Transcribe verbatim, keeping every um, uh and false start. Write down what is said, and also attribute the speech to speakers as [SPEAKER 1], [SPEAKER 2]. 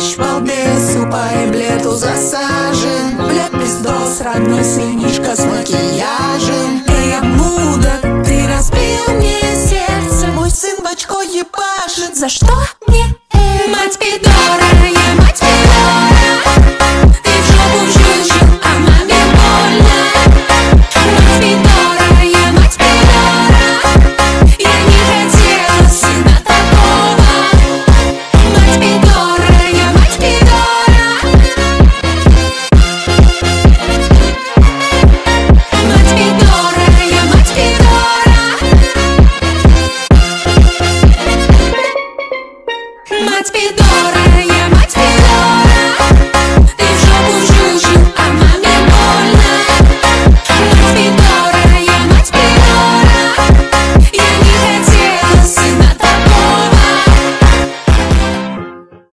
[SPEAKER 1] дождь, балбес, упай, блету засажен. Бля, пиздос, родной сынишка с макияжем. Эй, я мудак, ты разбил мне сердце. Мой сын в очко ебашит.
[SPEAKER 2] За что?